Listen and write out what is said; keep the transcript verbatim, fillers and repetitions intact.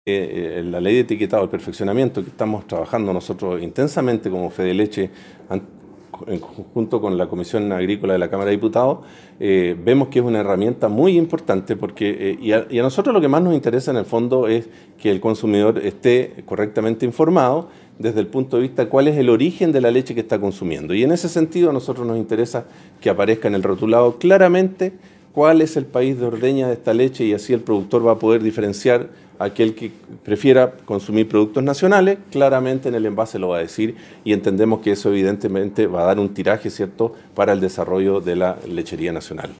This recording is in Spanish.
Eh, la ley de etiquetado, el perfeccionamiento que estamos trabajando nosotros intensamente como Fede Leche, en conjunto con la Comisión Agrícola de la Cámara de Diputados, eh, vemos que es una herramienta muy importante porque, eh, y, a, y a nosotros lo que más nos interesa en el fondo es que el consumidor esté correctamente informado desde el punto de vista de cuál es el origen de la leche que está consumiendo. Y en ese sentido a nosotros nos interesa que aparezca en el rotulado claramente cuál es el país de ordeña de esta leche, y así el productor va a poder diferenciar a aquel que prefiera consumir productos nacionales. Claramente en el envase lo va a decir, y entendemos que eso evidentemente va a dar un tiraje, ¿cierto?, para el desarrollo de la lechería nacional.